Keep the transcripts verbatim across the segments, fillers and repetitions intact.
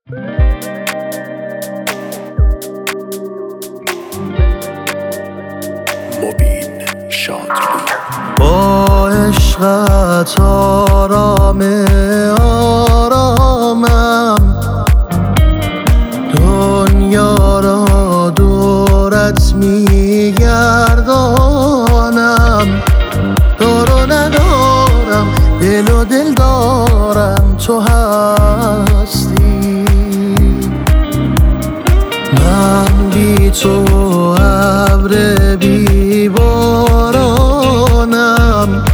مبین شادی با عشقت آرام آرامم، دنیا را دورت میگردانم. دار و ندارم، دل و دل دارم، تو هستی. من بی تو ابر بی بارانم،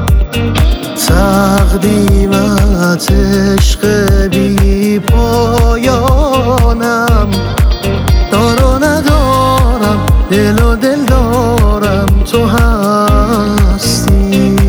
تقدیمت عشق بی پایانم. دار و ندارم، دل و دل دارم، تو هستی.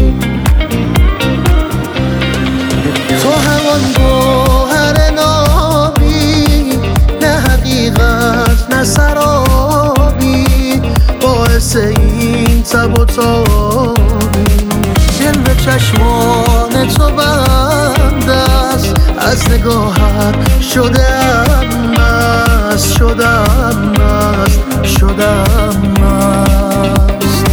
تو همان گوهر نابی، نه حقیقت نه سرابی، باعث این تب و تابی. دل به چشمان تو بند است، از نگاهت شدم مست، شدم مست، شدم مست.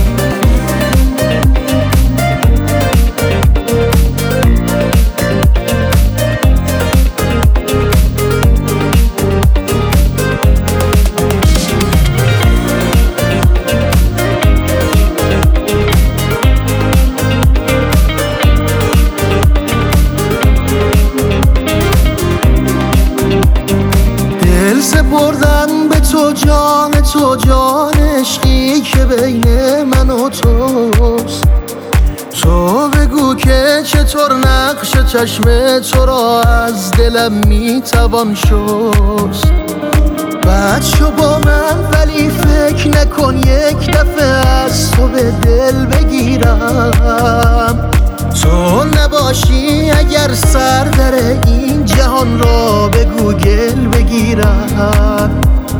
دل سپردن به تو، جان تو، جان عشقی که بین من و توست. تو بگو که چطور نقش چشم تو را از دلم میتوان شست. بد شو با من ولی فکر نکن یک دفعه از تو به دل بگیرم. تو نباشی اگر سر در این جهان را به گوگل بگیرم.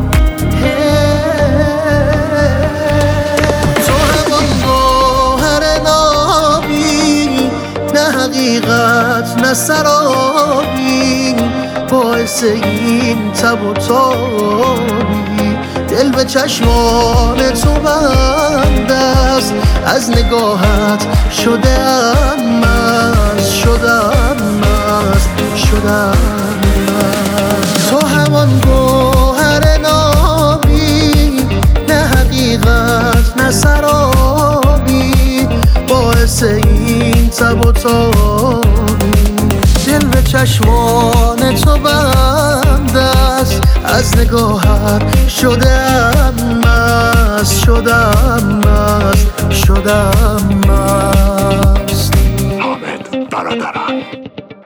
تو همان گوهر نابی، نه حقیقت نه سرابی، باعث این تب و تابی. دل به چشمان تو بند است، از نگاهت شدم مست، شدم مست، شدم مست. تو همان گوهر نابی، نه حقیقت نه سرابی، باعث این تب و تابی. دل به چشمان تو بند است، از نگاهت شدم مست، شدم مست، شدم مست. حامد برادران.